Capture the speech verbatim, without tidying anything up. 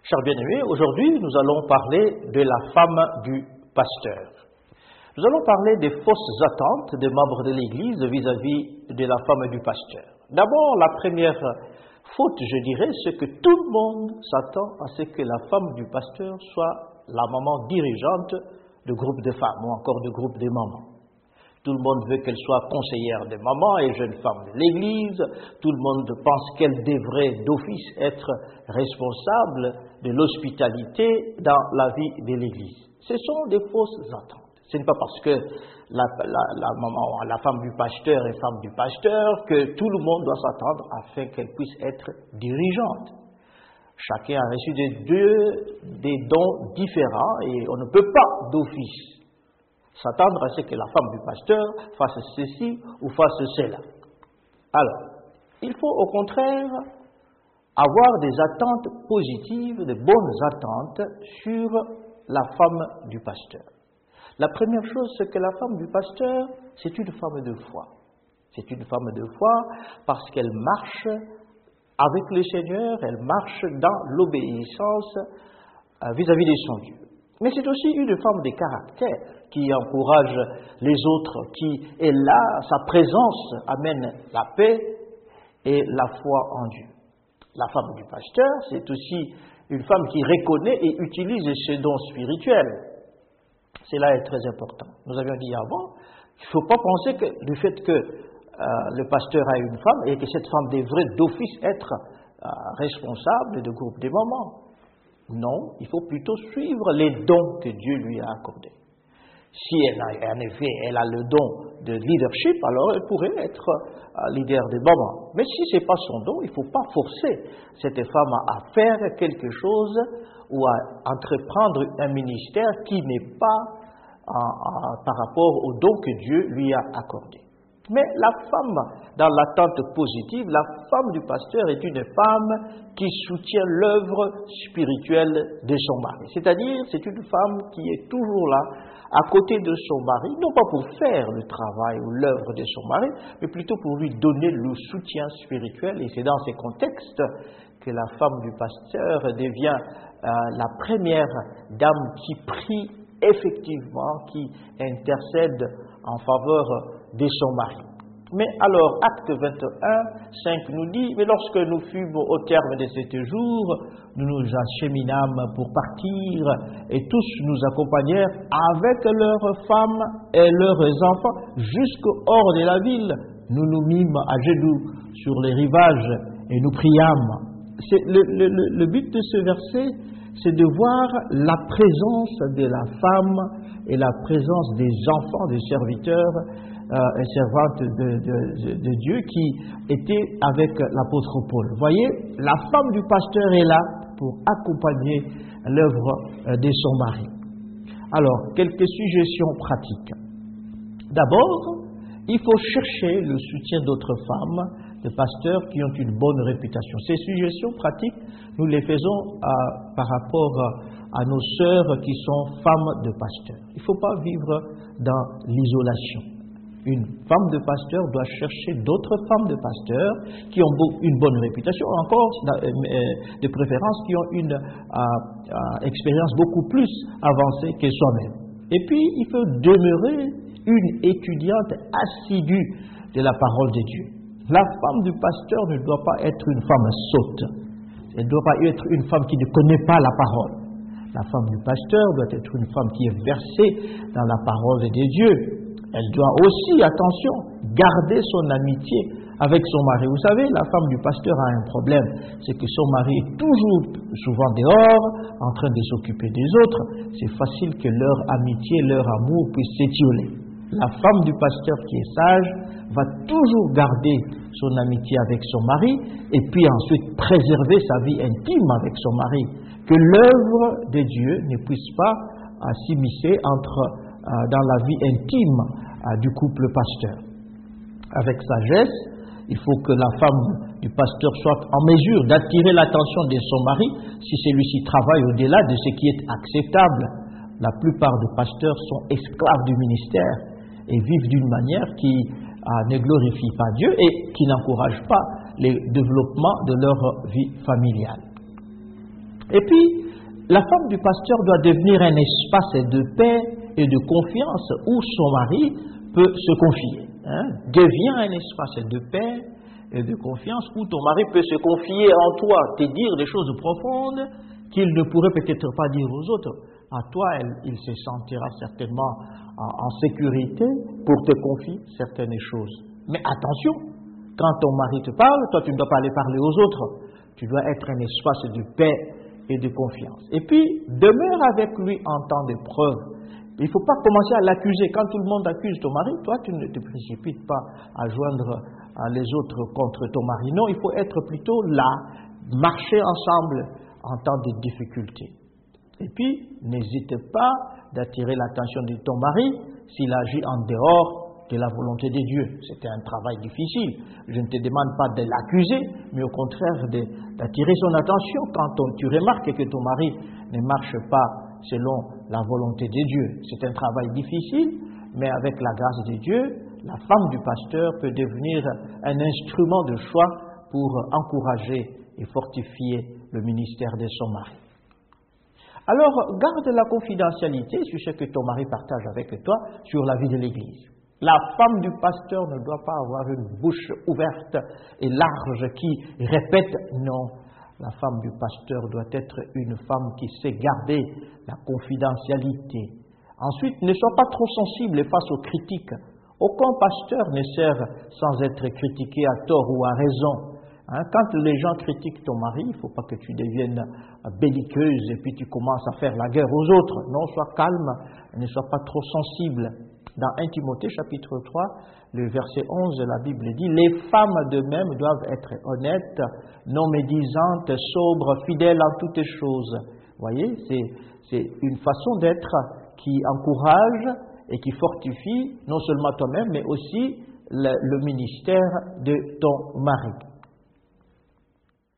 Chers bien-aimés, aujourd'hui nous allons parler de la femme du pasteur. Nous allons parler des fausses attentes des membres de l'Église vis-à-vis de la femme du pasteur. D'abord, la première faute, je dirais, c'est que tout le monde s'attend à ce que la femme du pasteur soit la maman dirigeante de groupes de femmes ou encore de groupes de mamans. Tout le monde veut qu'elle soit conseillère des mamans et jeunes femmes de l'Église. Tout le monde pense qu'elle devrait d'office être responsable de l'hospitalité dans la vie de l'Église. Ce sont des fausses attentes. Ce n'est pas parce que la, la, la maman, la femme du pasteur est femme du pasteur que tout le monde doit s'attendre afin qu'elle puisse être dirigeante. Chacun a reçu des, deux, des dons différents et on ne peut pas d'office s'attendre à ce que la femme du pasteur fasse ceci ou fasse cela. Alors, il faut au contraire avoir des attentes positives, de bonnes attentes sur la femme du pasteur. La première chose, c'est que la femme du pasteur, c'est une femme de foi. C'est une femme de foi parce qu'elle marche avec le Seigneur, elle marche dans l'obéissance vis-à-vis de son Dieu. Mais c'est aussi une femme de caractère qui encourage les autres, qui est là, sa présence amène la paix et la foi en Dieu. La femme du pasteur, c'est aussi une femme qui reconnaît et utilise ses dons spirituels. Cela est très important. Nous avions dit avant, il ne faut pas penser que du fait que euh, le pasteur a une femme et que cette femme devrait d'office être euh, responsable de groupe des mamans. Non, il faut plutôt suivre les dons que Dieu lui a accordés. Si elle a, en effet, elle a le don de leadership, alors elle pourrait être euh, leader des mamans. Mais si ce n'est pas son don, il ne faut pas forcer cette femme à faire quelque chose ou à entreprendre un ministère qui n'est pas euh, euh, par rapport au don que Dieu lui a accordé. Mais la femme, dans l'attente positive, la femme du pasteur est une femme qui soutient l'œuvre spirituelle de son mari. C'est-à-dire, c'est une femme qui est toujours là, à côté de son mari, non pas pour faire le travail ou l'œuvre de son mari, mais plutôt pour lui donner le soutien spirituel. Et c'est dans ces contextes que la femme du pasteur devient euh, la première dame qui prie effectivement, qui intercède en faveur de son mari. Mais alors, acte vingt et un, cinq nous dit, mais lorsque nous fûmes au terme de sept jours, nous nous acheminâmes pour partir, et tous nous accompagnèrent avec leurs femmes et leurs enfants jusqu'au hors de la ville. Nous nous mîmes à genoux sur les rivages et nous priâmes. C'est le, le, le but de ce verset, c'est de voir la présence de la femme et la présence des enfants, des serviteurs euh, et servantes de, de, de Dieu qui étaient avec l'apôtre Paul. Vous voyez, la femme du pasteur est là pour accompagner l'œuvre de son mari. Alors, quelques suggestions pratiques. D'abord, il faut chercher le soutien d'autres femmes, de pasteurs qui ont une bonne réputation. Ces suggestions pratiques, nous les faisons à, par rapport à, à nos sœurs qui sont femmes de pasteurs. Il ne faut pas vivre dans l'isolation. Une femme de pasteur doit chercher d'autres femmes de pasteurs qui ont une bonne réputation, encore de préférence qui ont une euh, euh, expérience beaucoup plus avancée que soi-même. Et puis, il faut demeurer une étudiante assidue de la parole de Dieu. La femme du pasteur ne doit pas être une femme sotte. Elle ne doit pas être une femme qui ne connaît pas la parole. La femme du pasteur doit être une femme qui est versée dans la parole de Dieu. Elle doit aussi, attention, garder son amitié avec son mari. Vous savez, la femme du pasteur a un problème, c'est que son mari est toujours, souvent dehors, en train de s'occuper des autres. C'est facile que leur amitié, leur amour puisse s'étioler. La femme du pasteur qui est sage va toujours garder son amitié avec son mari et puis ensuite préserver sa vie intime avec son mari. Que l'œuvre de Dieu ne puisse pas euh, s'immiscer entre, euh, dans la vie intime euh, du couple pasteur. Avec sagesse, il faut que la femme du pasteur soit en mesure d'attirer l'attention de son mari si celui-ci travaille au-delà de ce qui est acceptable. La plupart des pasteurs sont esclaves du ministère et vivent d'une manière qui euh, ne glorifie pas Dieu et qui n'encourage pas le développement de leur vie familiale. Et puis, la femme du pasteur doit devenir un espace de paix et de confiance où son mari peut se confier. Hein? Deviens un espace de paix et de confiance où ton mari peut se confier en toi, te dire des choses profondes qu'il ne pourrait peut-être pas dire aux autres. À toi, elle, il se sentira certainement en, en sécurité pour te confier certaines choses. Mais attention, quand ton mari te parle, toi tu ne dois pas aller parler aux autres. Tu dois être un espace de paix et de confiance. Et puis, demeure avec lui en temps de preuve. Il ne faut pas commencer à l'accuser. Quand tout le monde accuse ton mari, toi tu ne te précipites pas à joindre les autres contre ton mari. Non, il faut être plutôt là, marcher ensemble en temps de difficulté. Et puis, n'hésite pas d'attirer l'attention de ton mari s'il agit en dehors de la volonté de Dieu. C'était un travail difficile. Je ne te demande pas de l'accuser, mais au contraire d'attirer son attention quand on, tu remarques que ton mari ne marche pas selon la volonté de Dieu. C'est un travail difficile, mais avec la grâce de Dieu, la femme du pasteur peut devenir un instrument de choix pour encourager et fortifier le ministère de son mari. Alors, garde la confidentialité sur ce que ton mari partage avec toi sur la vie de l'Église. La femme du pasteur ne doit pas avoir une bouche ouverte et large qui répète non. La femme du pasteur doit être une femme qui sait garder la confidentialité. Ensuite, ne sois pas trop sensible face aux critiques. Aucun pasteur ne sert sans être critiqué à tort ou à raison. Hein, quand les gens critiquent ton mari, il ne faut pas que tu deviennes belliqueuse et puis tu commences à faire la guerre aux autres. Non, sois calme, ne sois pas trop sensible. Dans premier Timothée chapitre trois, le verset onze, la Bible dit « Les femmes de même doivent être honnêtes, non médisantes, sobres, fidèles en toutes choses. » Vous voyez, c'est une façon d'être qui encourage et qui fortifie non seulement toi-même, mais aussi le, le ministère de ton mari.